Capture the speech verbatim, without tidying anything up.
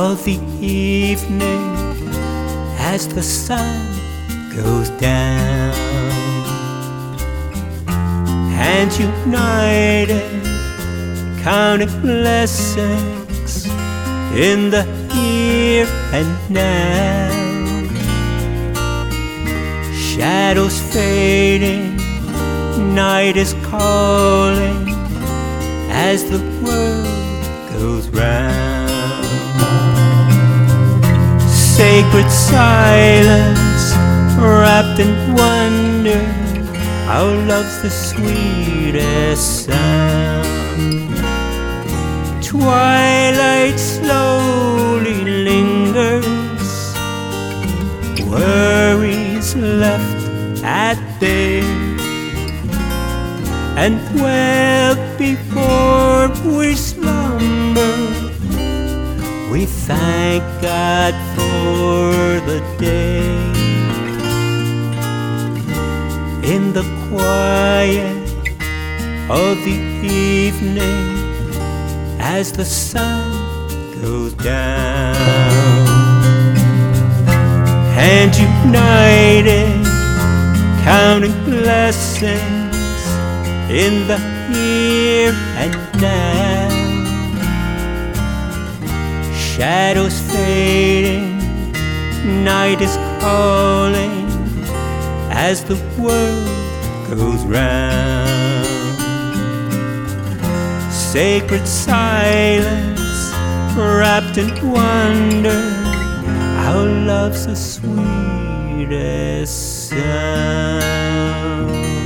of the evening as the sun goes down, and united, counting blessings in the here and now. Shadows fading, night is calling as the world goes round. Sacred silence, wrapped in wonder, our love's the sweetest sound. Twilight slowly lingers, worries left at bay, and well before we slumber, we thank God for the day. In the quiet of the evening, as the sun goes down, and united, counting blessings in the here and now. Shadows fading, night is calling as the world goes round. Sacred silence, wrapped in wonder, our love's the sweetest sound.